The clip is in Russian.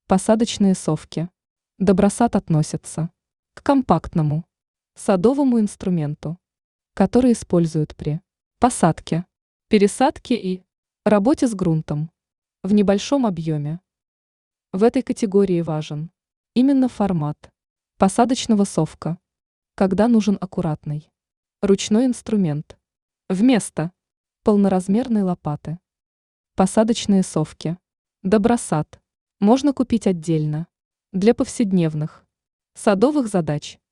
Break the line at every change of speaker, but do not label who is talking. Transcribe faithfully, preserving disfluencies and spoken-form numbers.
Посадочные совки. Добросад относятся к компактному садовому инструменту, который используют при посадке, пересадке и работе с грунтом в небольшом объеме. В этой категории важен именно формат посадочного совка, когда нужен аккуратный ручной инструмент вместо полноразмерной лопаты. Посадочные совки Добросад можно купить отдельно для повседневных садовых задач.